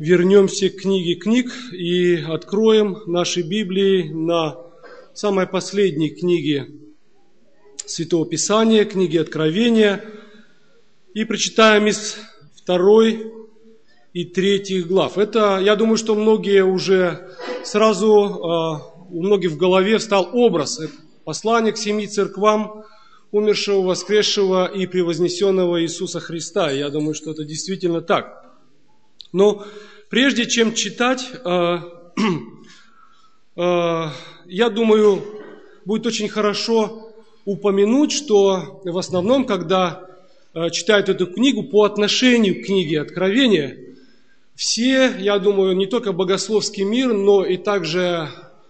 вернемся к книге книг и откроем наши Библии на самой последней книге Святого Писания, книге Откровения, и прочитаем из 2 и 3 глав. Это, я думаю, что многие уже сразу, у многих в голове встал образ послания к 7 церквам умершего, воскресшего и превознесенного Иисуса Христа. Я думаю, что это действительно так. Но прежде чем читать, я думаю, будет очень хорошо упомянуть, что в основном, когда читают эту книгу по отношению к книге Откровения, все, я думаю, не только богословский мир, но и также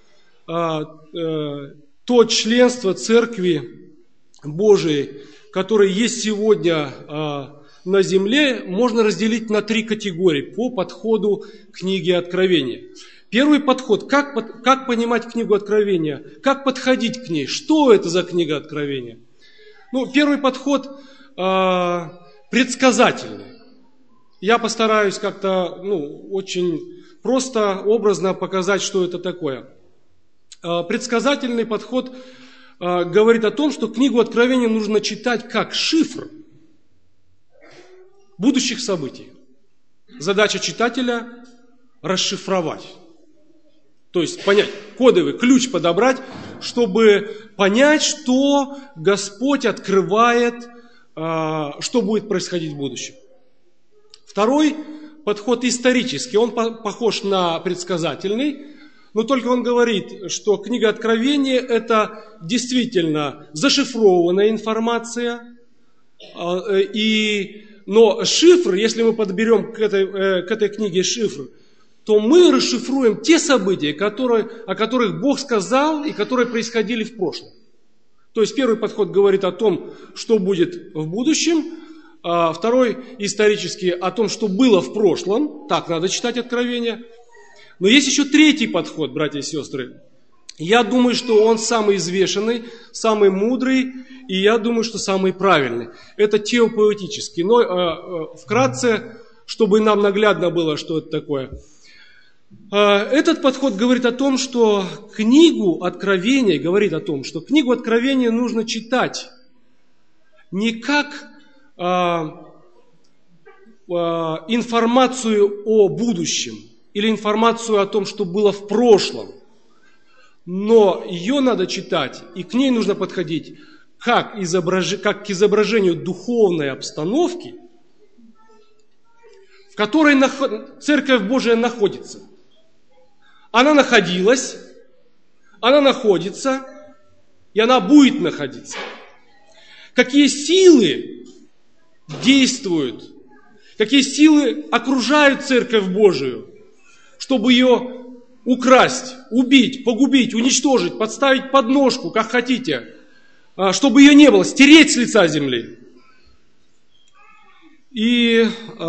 то членство Церкви Божией, которое есть сегодня на земле, можно разделить на 3 категории по подходу к книге Откровения. Первый подход, как понимать книгу Откровения, как подходить к ней, что это за книга Откровения. Первый подход предсказательный. Я постараюсь как-то очень просто, образно показать, что это такое. Предсказательный подход говорит о том, что книгу Откровения нужно читать как шифр будущих событий. Задача читателя – расшифровать. То есть понять, кодовый ключ подобрать, чтобы понять, что Господь открывает, что будет происходить в будущем. Второй подход исторический, он похож на предсказательный, но только он говорит, что книга Откровения – это действительно зашифрованная информация, но шифр, если мы подберем к этой книге шифр, то мы расшифруем те события, о которых Бог сказал и которые происходили в прошлом. То есть первый подход говорит о том, что будет в будущем, а второй исторический о том, что было в прошлом. Так надо читать Откровение. Но есть еще третий подход, братья и сестры. Я думаю, что он самый взвешенный, самый мудрый, и я думаю, что самый правильный. Это теопоэтический. Но вкратце, чтобы нам наглядно было, что это такое. Этот подход говорит о том, что книгу Откровения нужно читать не как информацию о будущем или информацию о том, что было в прошлом, но ее надо читать, и к ней нужно подходить как к изображению духовной обстановки, в которой Церковь Божия находится. Она находилась, она находится, и она будет находиться. Какие силы действуют, какие силы окружают Церковь Божию, чтобы ее украсть, убить, погубить, уничтожить, подставить под ножку, как хотите, чтобы ее не было, стереть с лица земли. И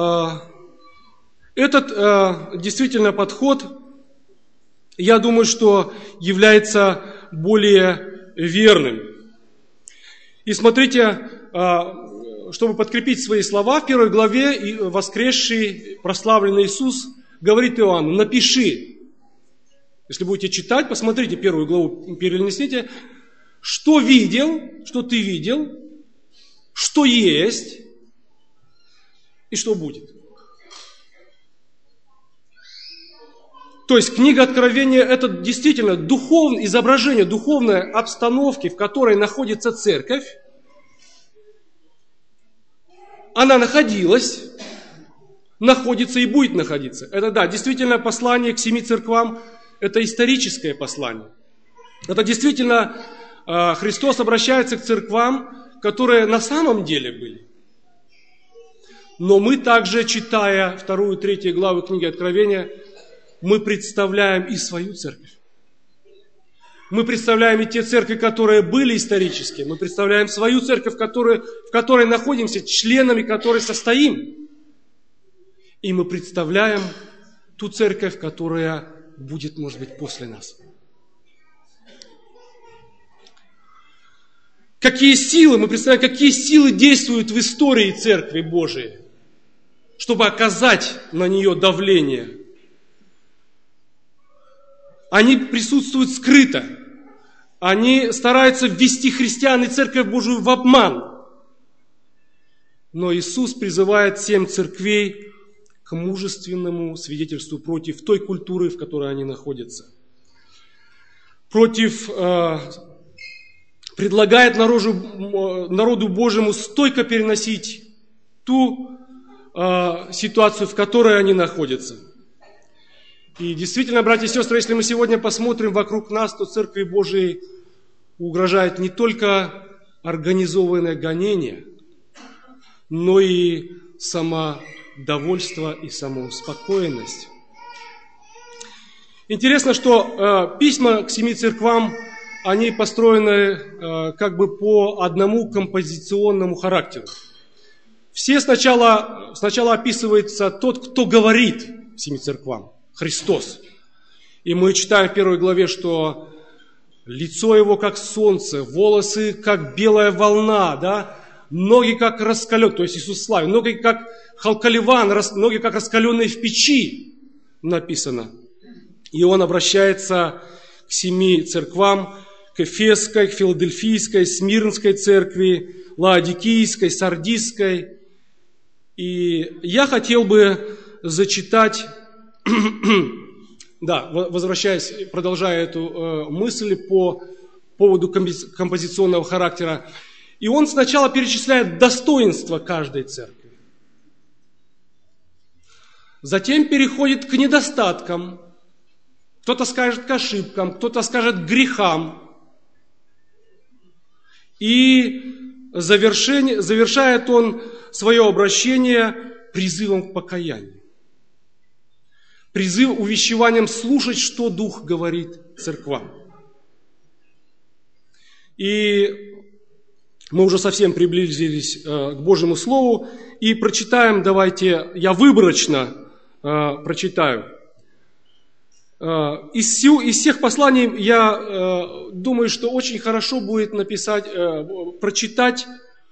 этот действительно подход, я думаю, что является более верным. И смотрите, чтобы подкрепить свои слова, в 1 главе воскресший, прославленный Иисус говорит Иоанну: напиши. Если будете читать, посмотрите 1 главу, перенесите, что видел, что ты видел, что есть и что будет. То есть книга Откровения – это действительно изображение духовной обстановки, в которой находится церковь. Она находилась, находится и будет находиться. Это действительно послание к 7 церквам – это историческое послание. Это действительно Христос обращается к церквам, которые на самом деле были. Но мы также, читая 2 и 3 главы книги Откровения, мы представляем и свою церковь. Мы представляем и те церкви, которые были исторические. Мы представляем свою церковь, в которой находимся, членами которой состоим. И мы представляем ту церковь, которая будет, может быть, после нас. Мы представляем, какие силы действуют в истории Церкви Божией, чтобы оказать на нее давление. Они присутствуют скрыто. Они стараются ввести христиан и Церковь Божию в обман. Но Иисус призывает 7 церквей к мужественному свидетельству против той культуры, в которой они находятся. Предлагает народу Божьему стойко переносить ту ситуацию, в которой они находятся. И действительно, братья и сестры, если мы сегодня посмотрим вокруг нас, то Церкви Божией угрожает не только организованное гонение, но и самодовольство и самоуспокоенность. Интересно, что письма к 7 церквам, они построены как бы по одному композиционному характеру. Все сначала описывается тот, кто говорит 7 церквам, Христос. И мы читаем в 1 главе, что лицо его как солнце, волосы как белая волна, да? Ноги как раскаленные, то есть Иисус славен, ноги как халкаливан, ноги как раскаленные в печи, написано. И он обращается к 7 церквам, к Эфесской, к Филадельфийской, Смирнской церкви, Лаодикийской, Сардисской. И я хотел бы зачитать, да, возвращаясь, продолжая эту мысль по поводу композиционного характера. И он сначала перечисляет достоинства каждой церкви. Затем переходит к недостаткам. Кто-то скажет к ошибкам, кто-то скажет к грехам. И завершает он свое обращение призывом к покаянию. Призыв увещеванием слушать, что Дух говорит церквам. И мы уже совсем приблизились к Божьему Слову. И прочитаем, давайте, я выборочно прочитаю. Из всех посланий я думаю, что очень хорошо будет прочитать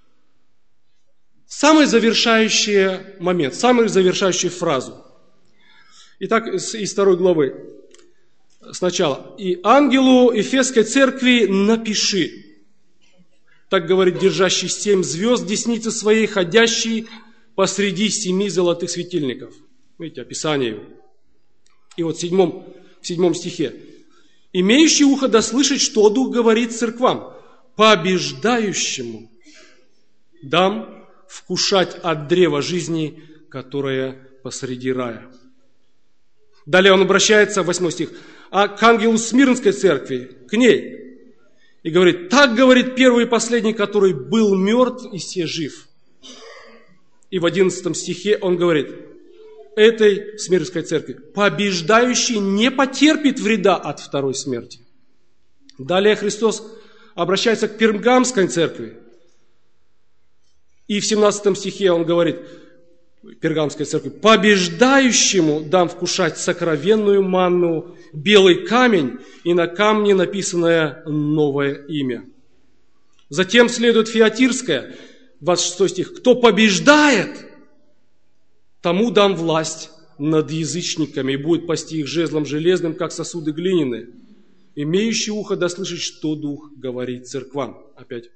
самый завершающий момент, самую завершающую фразу. Итак, из 2 главы. Сначала. «И ангелу Эфесской церкви напиши». Так говорит держащий 7 звезд десницы своей, ходящий посреди 7 золотых светильников. Видите, описание его. И вот в 7 стихе. «Имеющий ухо да слышать, что Дух говорит церквам, побеждающему дам вкушать от древа жизни, которое посреди рая». Далее он обращается, 8 стих, а к ангелу Смирнской церкви, к ней, и говорит, так говорит первый и последний, который был мертв и се жив. И в 11 стихе он говорит, этой Смирнской церкви, побеждающий не потерпит вреда от второй смерти. Далее Христос обращается к Пергамской церкви. И в 17 стихе он говорит, Пергамской церкви, побеждающему дам вкушать сокровенную манну, белый камень, и на камне написанное новое имя. Затем следует Фиатирская, 26 стих, кто побеждает, тому дам власть над язычниками, и будет пасти их жезлом железным, как сосуды глиняные. Имеющий ухо да слышит, что Дух говорит церквам. Опять.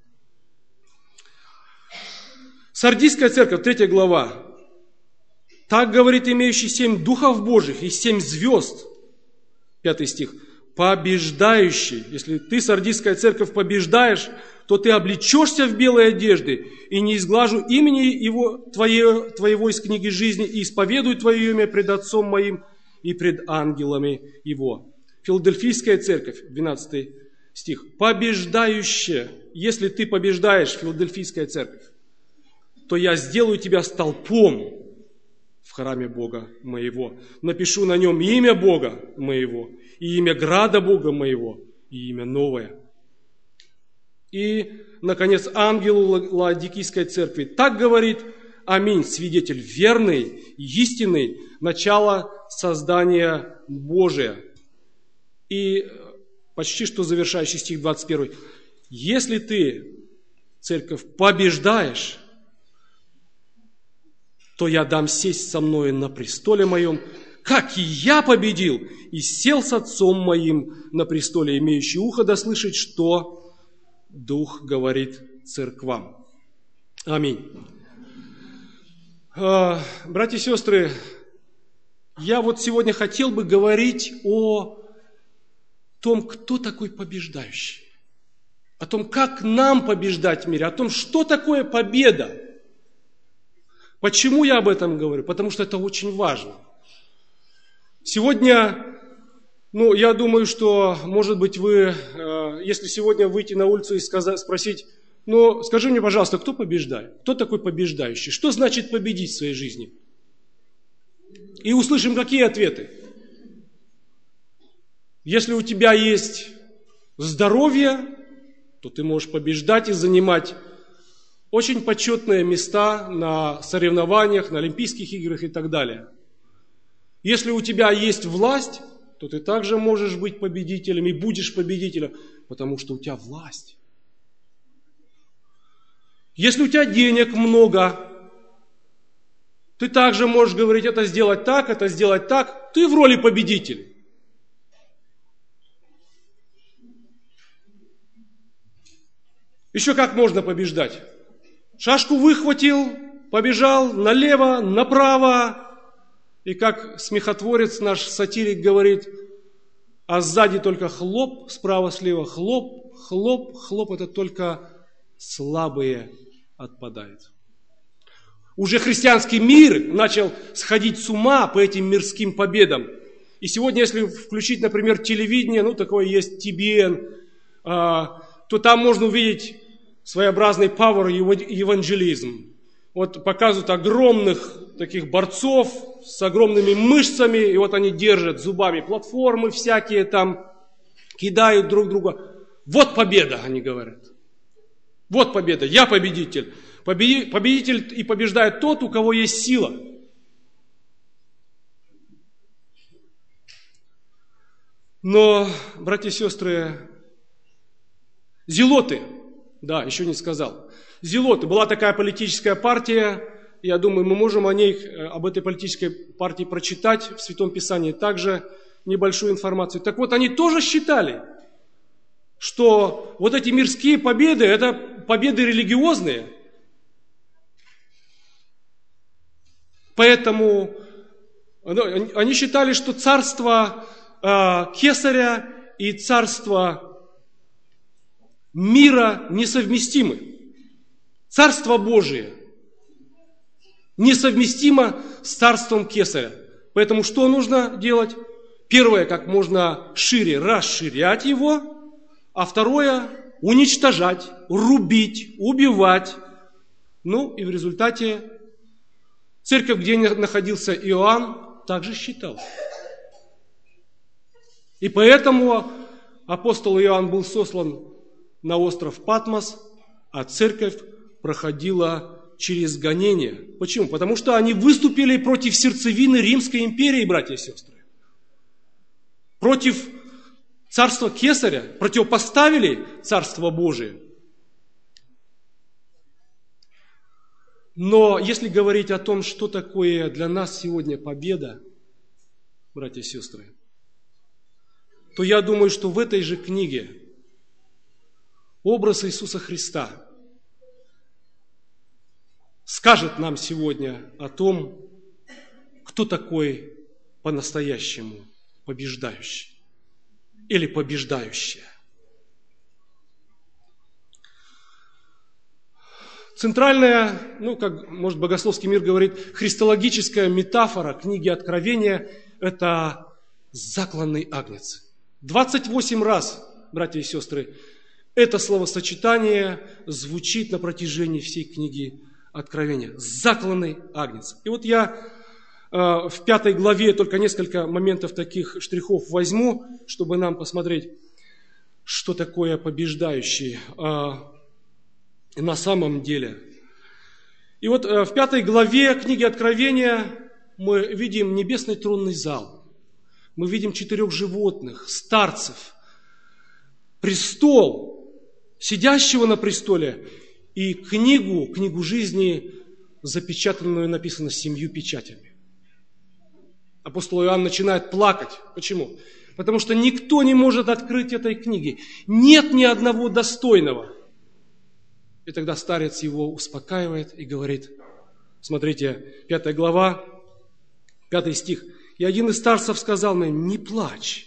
Сардийская церковь, 3 глава. Так говорит имеющий 7 духов Божьих и 7 звезд. 5 стих. Побеждающий. Если ты, Сардийская церковь, побеждаешь, то ты облечешься в белые одежды, и не изглажу имени его, твоего из книги жизни, и исповедую твое имя пред Отцом моим и пред ангелами его. Филадельфийская церковь, 12 стих. Побеждающая. Если ты побеждаешь, Филадельфийская церковь, то я сделаю тебя столпом в храме Бога моего. Напишу на нем имя Бога моего, и имя града Бога моего, и имя новое. И, наконец, ангелу Лаодикийской церкви. Так говорит Аминь, свидетель верный, истинный, начало создания Божия. И почти что завершающий стих 21. Если ты, церковь, побеждаешь, то я дам сесть со мною на престоле моем, как и я победил, и сел с Отцом моим на престоле, имеющий ухо да слышать, что Дух говорит церквам. Аминь. Братья и сестры, я вот сегодня хотел бы говорить о том, кто такой побеждающий, о том, как нам побеждать в мире, о том, что такое победа. Почему я об этом говорю? Потому что это очень важно. Сегодня, я думаю, что, может быть, вы, если сегодня выйти на улицу и спросить, скажи мне, пожалуйста, кто побеждает? Кто такой побеждающий? Что значит победить в своей жизни? И услышим, какие ответы. Если у тебя есть здоровье, то ты можешь побеждать и занимать очень почетные места на соревнованиях, на Олимпийских играх и так далее. Если у тебя есть власть, то ты также можешь быть победителем и будешь победителем, потому что у тебя власть. Если у тебя денег много, ты также можешь говорить, это сделать так, ты в роли победителя. Еще как можно побеждать? Шашку выхватил, побежал налево, направо, и как смехотворец наш сатирик говорит, а сзади только хлоп, справа-слева хлоп, хлоп, хлоп, это только слабые отпадают. Уже христианский мир начал сходить с ума по этим мирским победам. И сегодня, если включить, например, телевидение, такое есть TBN, то там можно увидеть своеобразный power евангелизм. Вот показывают огромных таких борцов с огромными мышцами, и вот они держат зубами платформы всякие там, кидают друг друга. Вот победа, они говорят. Вот победа, я победитель. Победитель и побеждает тот, у кого есть сила. Но, братья и сестры, зелоты, еще не сказал. Зелоты, была такая политическая партия, я думаю, мы можем об этой политической партии прочитать в Святом Писании также небольшую информацию. Так вот, они тоже считали, что вот эти мирские победы, это победы религиозные. Поэтому они считали, что царство Кесаря и царство мира несовместимы. Царство Божие несовместимо с царством Кесаря. Поэтому что нужно делать? Первое, как можно шире расширять его, а второе, уничтожать, рубить, убивать. И в результате церковь, где находился Иоанн, также считал. И поэтому апостол Иоанн был сослан на остров Патмос, а церковь проходила через гонение. Почему? Потому что они выступили против сердцевины Римской империи, братья и сестры. Против царства Кесаря, противопоставили царство Божие. Но если говорить о том, что такое для нас сегодня победа, братья и сестры, то я думаю, что в этой же книге образ Иисуса Христа скажет нам сегодня о том, кто такой по-настоящему побеждающий или побеждающая. Центральная, как, может, богословский мир говорит, христологическая метафора книги Откровения – это закланный агнец. 28 раз, братья и сестры, это словосочетание звучит на протяжении всей книги Откровения. Закланный агнец. И вот я в 5 главе только несколько моментов таких штрихов возьму, чтобы нам посмотреть, что такое побеждающий на самом деле. И вот в 5 главе книги Откровения мы видим небесный тронный зал. Мы видим 4 животных, старцев, престол, сидящего на престоле, и книгу жизни запечатанную, написано, 7 печатями. Апостол Иоанн начинает плакать. Почему? Потому что никто не может открыть этой книги. Нет ни одного достойного. И тогда старец его успокаивает и говорит, смотрите, 5 глава, 5 стих. «И один из старцев сказал мне, не плачь.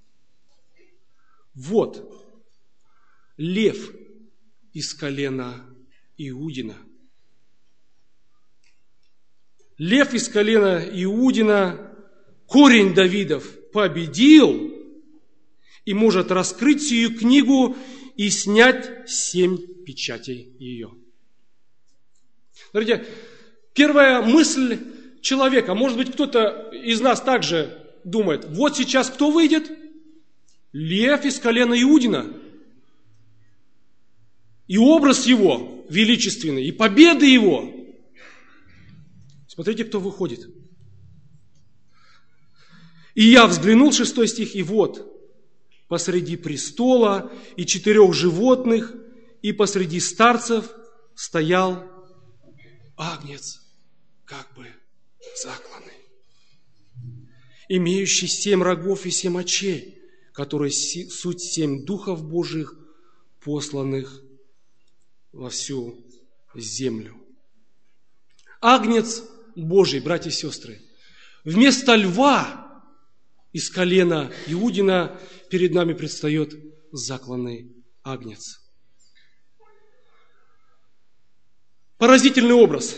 Вот, лев из колена Иудина». Лев из колена Иудина, корень Давидов, победил и может раскрыть сию книгу и снять 7 печатей ее. Смотрите, первая мысль человека, может быть, кто-то из нас также думает, вот сейчас кто выйдет? Лев из колена Иудина. И образ его величественный, и победы его. Смотрите, кто выходит. «И я взглянул», 6 стих, «и вот, посреди престола и 4 животных, и посреди старцев стоял агнец, как бы закланный, имеющий 7 рогов и 7 очей, которые суть 7 духов Божьих, посланных во всю землю». Агнец Божий, братья и сестры, вместо льва из колена Иудина перед нами предстает закланный агнец. Поразительный образ.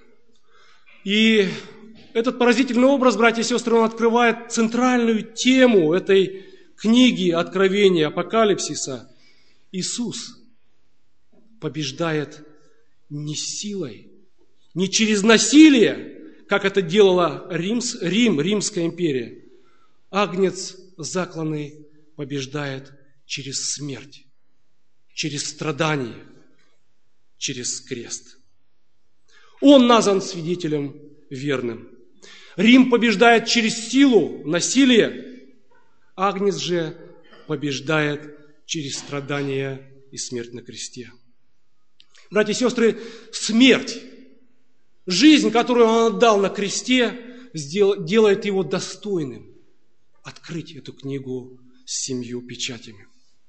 И этот поразительный образ, братья и сестры, он открывает центральную тему этой книги Откровения, Апокалипсиса. Иисус побеждает не силой, не через насилие, как это делала Римская империя. Агнец закланный побеждает через смерть, через страдание, через крест. Он назван свидетелем верным. Рим побеждает через силу, насилие. Агнец же побеждает через страдания и смерть на кресте. Братья и сестры, смерть, жизнь, которую Он отдал на кресте, делает Его достойным открыть эту книгу с 7 печатями.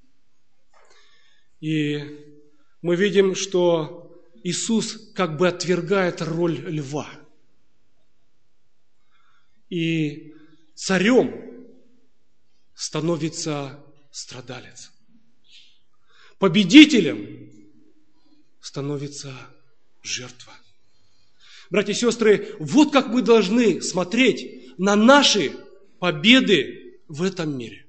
И мы видим, что Иисус как бы отвергает роль льва. И царем становится страдалец. Победителем становится жертва. Братья и сестры, вот как мы должны смотреть на наши победы в этом мире.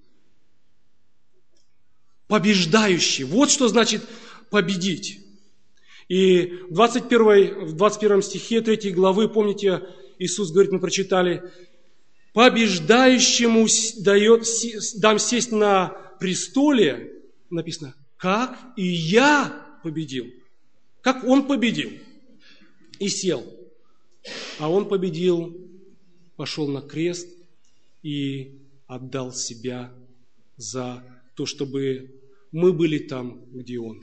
Побеждающий. Вот что значит победить. И в 21 стихе 3 главы, помните, Иисус говорит, мы прочитали, побеждающему дам сесть на престоле, написано, как и я победил. Как Он победил и сел. А Он победил, пошел на крест и отдал себя за то, чтобы мы были там, где Он.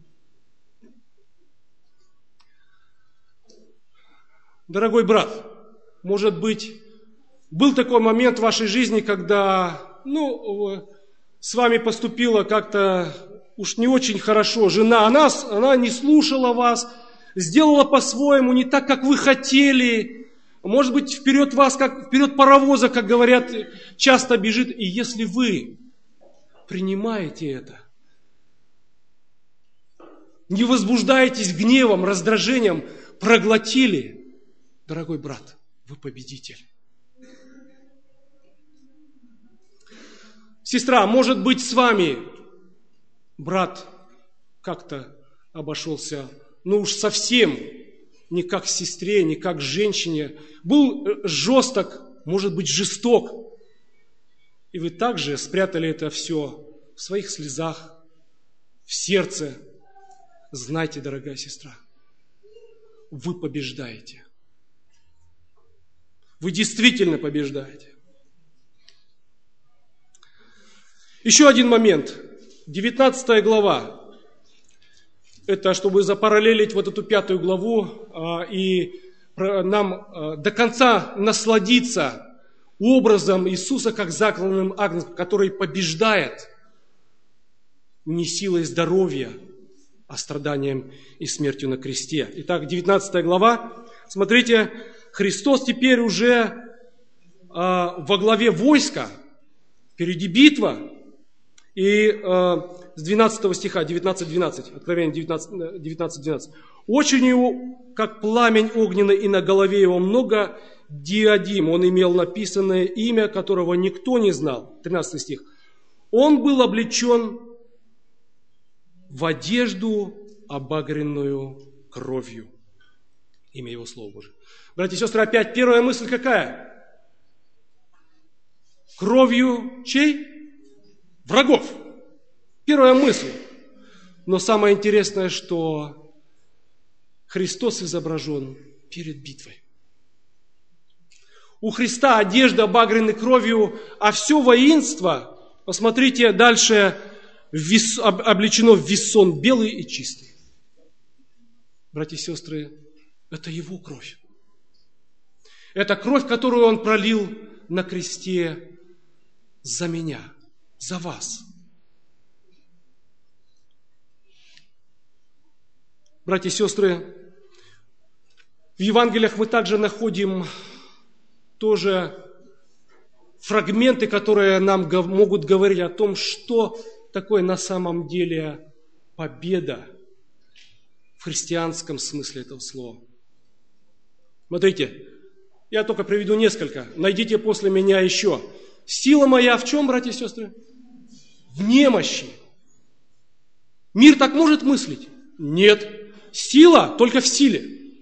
Дорогой брат, может быть, был такой момент в вашей жизни, когда, с вами поступила как-то уж не очень хорошо жена, она не слушала вас, сделала по-своему, не так, как вы хотели. Может быть, вперед вас, как вперед паровоза, как говорят, часто бежит. И если вы принимаете это, не возбуждаетесь гневом, раздражением, проглотили, дорогой брат, вы победитель. Сестра, может быть, с вами брат как-то обошелся, уж совсем не как сестре, не как женщине, был жесток, может быть, жесток. И вы также спрятали это все в своих слезах, в сердце. Знайте, дорогая сестра, вы побеждаете. Вы действительно побеждаете. Еще один момент. 19 глава. Это чтобы запараллелить вот эту 5 главу и нам до конца насладиться образом Иисуса как закланным агнцем, который побеждает не силой здоровья, а страданием и смертью на кресте. Итак, 19 глава. Смотрите, Христос теперь уже во главе войска, впереди битва. И с 12 стиха, 19:12, Откровение 19:12. «Очень его, как пламень огненный, и на голове его много диадим. Он имел написанное имя, которого никто не знал». 13 стих. «Он был облечен в одежду, обагренную кровью». Имя его Слово Божие. Братья и сестры, опять первая мысль какая? Кровью чей? Врагов. Первая мысль. Но самое интересное, что Христос изображен перед битвой. У Христа одежда обагрена кровью, а все воинство, посмотрите дальше, облечено в вессон белый и чистый. Братья и сестры, это Его кровь. Это кровь, которую Он пролил на кресте за меня, за вас. Братья и сестры, в Евангелиях мы также находим тоже фрагменты, которые нам могут говорить о том, что такое на самом деле победа в христианском смысле этого слова. Смотрите, я только приведу несколько. Найдите после меня еще. Сила моя в чем, братья и сестры? В немощи. Мир так может мыслить? Нет. Сила только в силе.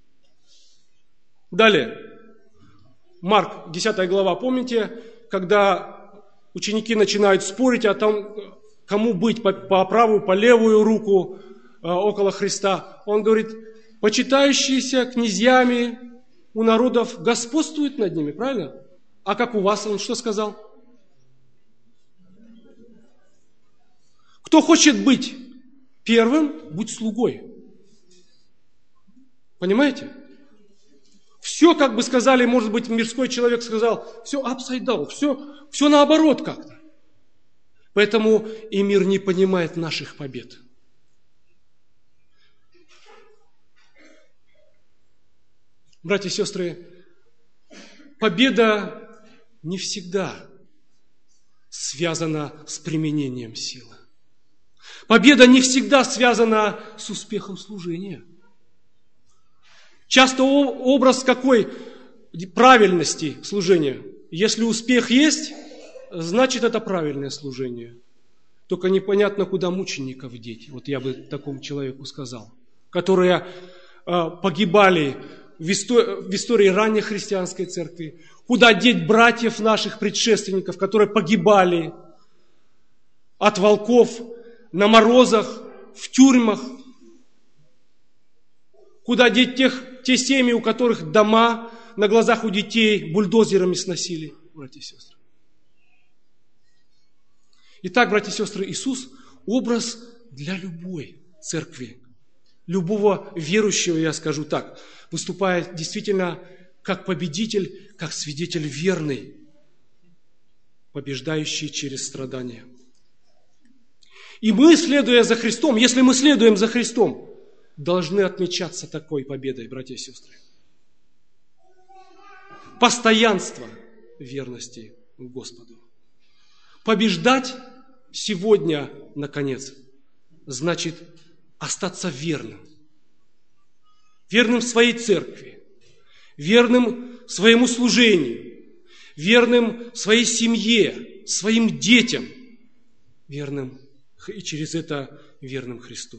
Далее. Марк, 10 глава. Помните, когда ученики начинают спорить о том, кому быть по правую, по левую руку около Христа? Он говорит, почитающиеся князьями у народов господствуют над ними, правильно? А как у вас, он что сказал? Кто хочет быть первым, будь слугой. Понимаете? Все, как бы сказали, может быть, мирской человек сказал, все upside down, все наоборот как-то. Поэтому и мир не понимает наших побед. Братья и сестры, победа не всегда связана с применением силы. Победа не всегда связана с успехом служения. Часто образ какой правильности служения? Если успех есть, значит это правильное служение. Только непонятно, куда мучеников деть. Вот я бы такому человеку сказал. Которые погибали в истории ранней христианской церкви. Куда деть братьев наших предшественников, которые погибали от волков, на морозах, в тюрьмах. Куда деть те семьи, у которых дома на глазах у детей бульдозерами сносили, братья и сестры. Итак, братья и сестры, Иисус – образ для любой церкви, любого верующего, я скажу так, выступает действительно как победитель, как свидетель верный, побеждающий через страдания. И мы, следуя за Христом, если мы следуем за Христом, должны отмечаться такой победой, братья и сестры. Постоянство верности Господу. Побеждать сегодня, наконец, значит остаться верным. Верным своей церкви, верным своему служению, верным своей семье, своим детям, верным и через это верным Христу.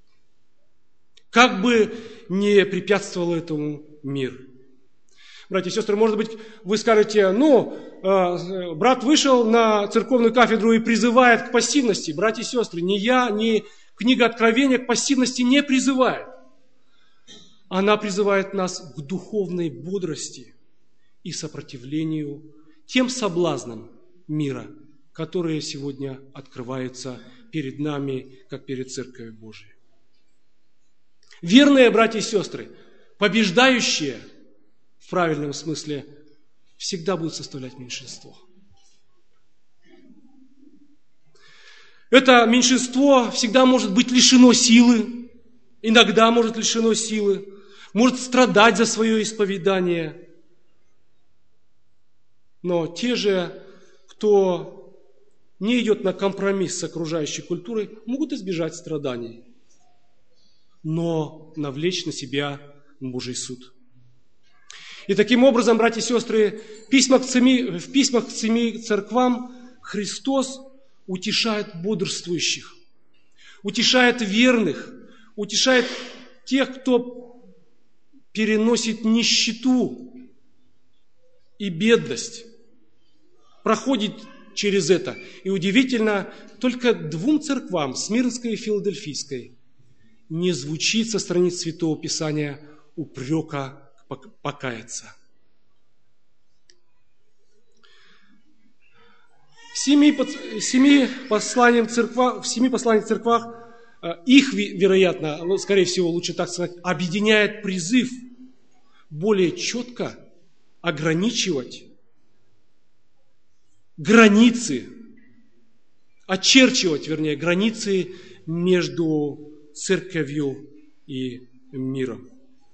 Как бы не препятствовал этому мир. Братья и сестры, может быть, вы скажете, брат вышел на церковную кафедру и призывает к пассивности. Братья и сестры, ни я, ни книга Откровения к пассивности не призывает. Она призывает нас к духовной бодрости и сопротивлению тем соблазнам мира, которые сегодня открываются перед нами, как перед Церковью Божией. Верные братья и сестры, побеждающие, в правильном смысле, всегда будут составлять меньшинство. Это меньшинство всегда может быть лишено силы, иногда может лишено силы, может страдать за свое исповедание. Но те же, кто не идет на компромисс с окружающей культурой, могут избежать страданий, но навлечь на себя Божий суд. И таким образом, братья и сестры, в письмах к 7 церквам Христос утешает бодрствующих, утешает верных, утешает тех, кто переносит нищету и бедность, проходит через это. И удивительно, только 2 церквам, Смирнской и Филадельфийской, не звучит со страниц Святого Писания упрека покаяться. В 7 посланиях церквах, их, вероятно, скорее всего, лучше так сказать, объединяет призыв более четко ограничивать границы, очерчивать, вернее, границы между церковью и миром.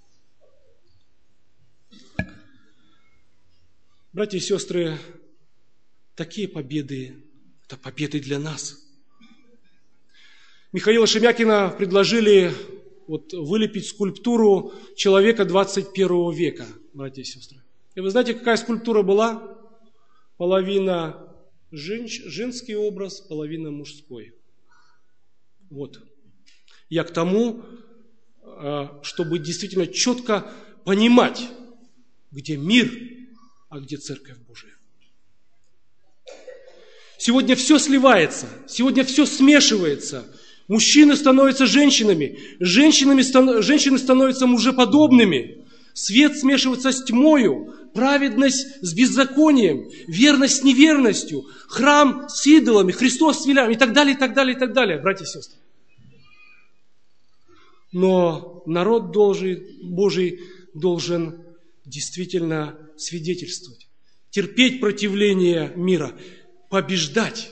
Братья и сестры, такие победы – это победы для нас. Михаила Шемякина предложили вылепить скульптуру человека 21 века, братья и сестры. И вы знаете, какая скульптура была? Половина женский образ, половина мужской. Вот. Я к тому, чтобы действительно четко понимать, где мир, а где Церковь Божия. Сегодня все сливается, сегодня все смешивается. Мужчины становятся женщинами, женщины становятся мужеподобными. Свет смешивается с тьмою, праведность с беззаконием, верность с неверностью, храм с идолами, Христос с велями и так далее, и так далее, и так далее, братья и сестры. Но народ Божий должен действительно свидетельствовать, терпеть противление мира, побеждать,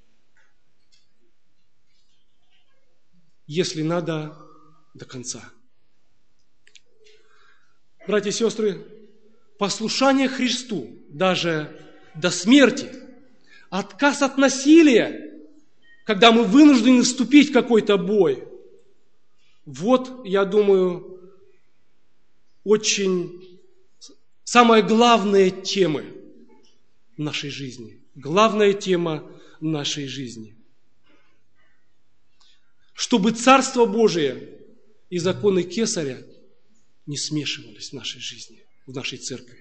если надо, до конца. Братья и сестры, послушание Христу даже до смерти, отказ от насилия, когда мы вынуждены вступить в какой-то бой, вот, я думаю, очень самая главная тема нашей жизни. Главная тема нашей жизни. Чтобы Царство Божие и законы Кесаря не смешивались в нашей жизни, в нашей церкви.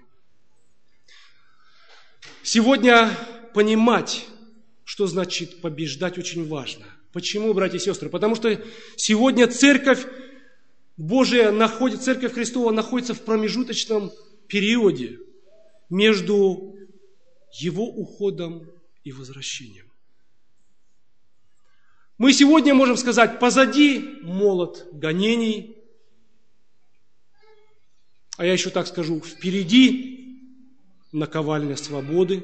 Сегодня понимать, что значит побеждать, очень важно. Почему, братья и сестры? Потому что сегодня Церковь Божия, Церковь Христова находится в промежуточном периоде между Его уходом и возвращением. Мы сегодня можем сказать, позади молот гонений, а я еще так скажу, впереди наковальня свободы.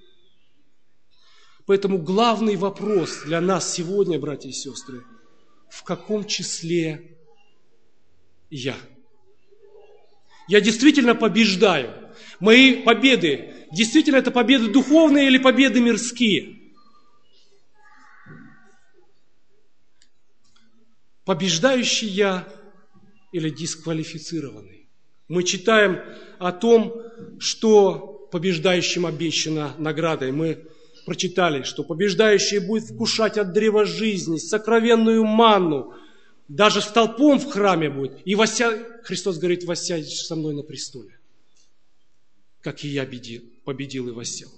Поэтому главный вопрос для нас сегодня, братья и сестры, в каком числе я? Я действительно побеждаю. Мои победы, действительно это победы духовные или победы мирские? Побеждающий я или дисквалифицированный? Мы читаем о том, что побеждающим обещана наградой. Мы прочитали, что побеждающий будет вкушать от древа жизни, сокровенную манну, даже столпом в храме будет. И Христос говорит, воссядешь со мной на престоле, как и я победил и воссел.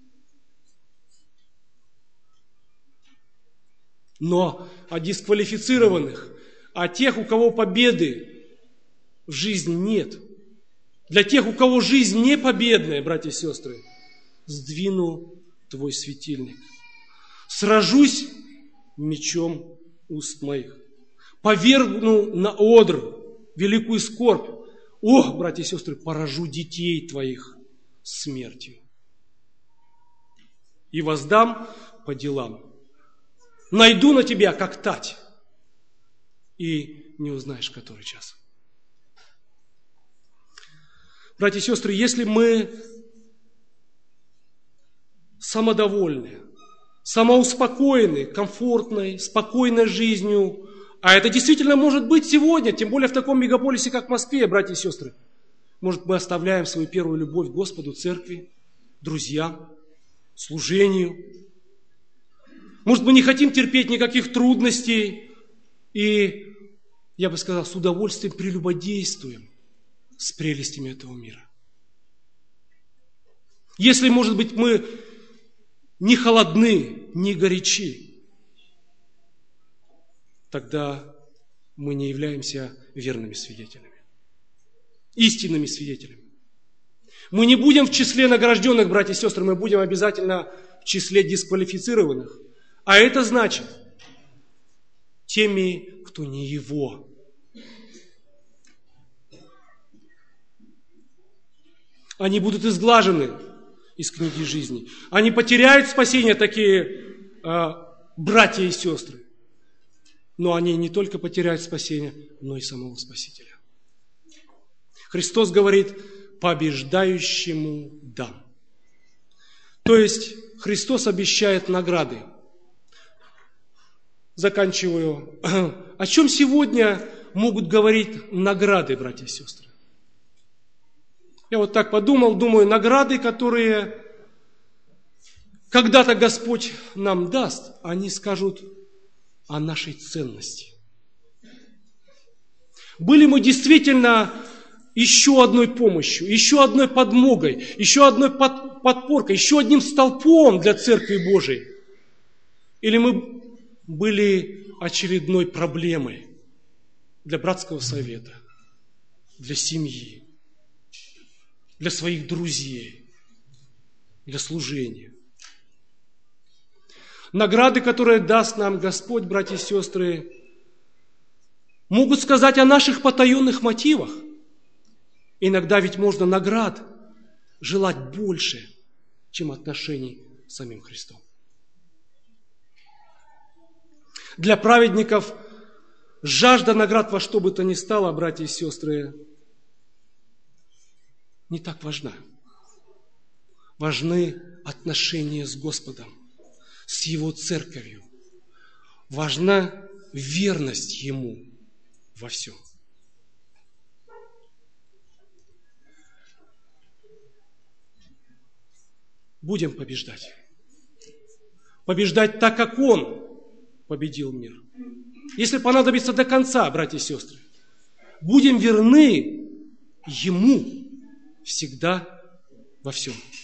Но о дисквалифицированных, о тех, у кого победы в жизни нет, для тех, у кого жизнь не победная, братья и сестры, сдвину твой светильник. Сражусь мечом уст моих. Повергну на одр великую скорбь. О, братья и сестры, поражу детей твоих смертью и воздам по делам. Найду на тебя, как тать, и не узнаешь, который час. Братья и сестры, если мы самодовольны, самоуспокоены, комфортной, спокойной жизнью, а это действительно может быть сегодня, тем более в таком мегаполисе, как Москве, братья и сестры. Может, мы оставляем свою первую любовь Господу, церкви, друзьям, служению. Может, мы не хотим терпеть никаких трудностей и, я бы сказал, с удовольствием прелюбодействуем с прелестями этого мира. Если, может быть, мы не холодны, не горячи, тогда мы не являемся верными свидетелями, истинными свидетелями. Мы не будем в числе награжденных, братья и сестры, мы будем обязательно в числе дисквалифицированных. А это значит, теми, кто не Его. Они будут изглажены из книги жизни. Они потеряют спасение, такие братья и сестры. Но они не только потеряют спасение, но и самого Спасителя. Христос говорит: побеждающему дам. То есть Христос обещает награды. Заканчиваю. О чем сегодня могут говорить награды, братья и сестры? Я вот так подумал, думаю, награды, которые когда-то Господь нам даст, они скажут о нашей ценности. Были мы действительно еще одной помощью, еще одной подмогой, еще одной подпоркой, еще одним столпом для Церкви Божией? Или мы были очередной проблемой для братского совета, для семьи, для своих друзей, для служения? Награды, которые даст нам Господь, братья и сестры, могут сказать о наших потаенных мотивах. Иногда ведь можно наград желать больше, чем отношений с самим Христом. Для праведников жажда наград во что бы то ни стало, братья и сестры, не так важна. Важны отношения с Господом, с Его церковью. Важна верность Ему во всем. Будем побеждать. Побеждать так, как Он победил мир. Если понадобится до конца, братья и сестры, будем верны Ему всегда во всем.